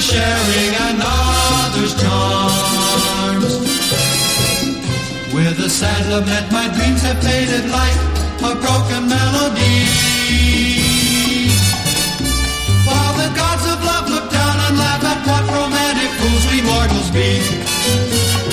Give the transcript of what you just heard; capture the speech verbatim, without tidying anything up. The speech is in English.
sharing another's charms. With a sad lament, my dreams have faded like a broken melody. While the gods of love look down and laugh at what romantic fools we mortals be.